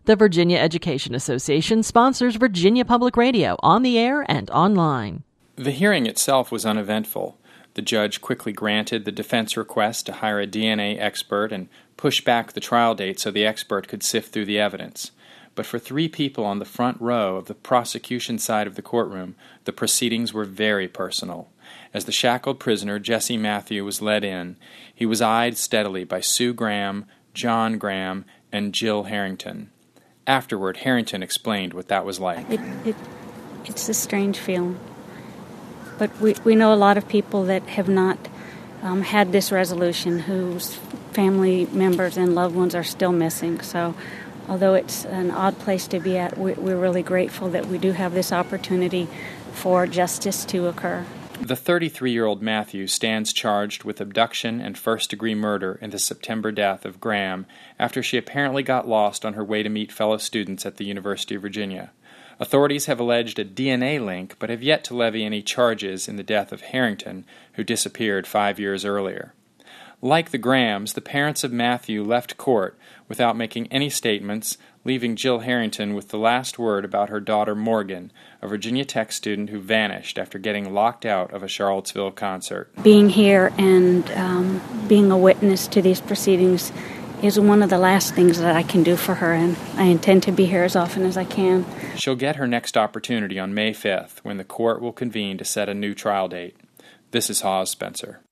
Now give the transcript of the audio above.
The Virginia Education Association sponsors Virginia Public Radio on the air and online. The hearing itself was uneventful. The judge quickly granted the defense request to hire a DNA expert and push back the trial date so the expert could sift through the evidence. But for three people on the front row of the prosecution side of the courtroom, the proceedings were very personal. As the shackled prisoner, Jesse Matthew, was led in, he was eyed steadily by Sue Graham, John Graham, and Jill Harrington. Afterward, Harrington explained what that was like. It's a strange feeling. But we know a lot of people that have not had this resolution, whose family members and loved ones are still missing. So although it's an odd place to be at, we're really grateful that we do have this opportunity for justice to occur. The 33-year-old Matthew stands charged with abduction and first-degree murder in the September death of Graham after she apparently got lost on her way to meet fellow students at the University of Virginia. Authorities have alleged a DNA link, but have yet to levy any charges in the death of Harrington, who disappeared 5 years earlier. Like the Grahams, the parents of Matthew left court without making any statements, leaving Jill Harrington with the last word about her daughter Morgan, a Virginia Tech student who vanished after getting locked out of a Charlottesville concert. Being here and being a witness to these proceedings is one of the last things that I can do for her, and I intend to be here as often as I can. She'll get her next opportunity on May 5th, when the court will convene to set a new trial date. This is Hawes Spencer.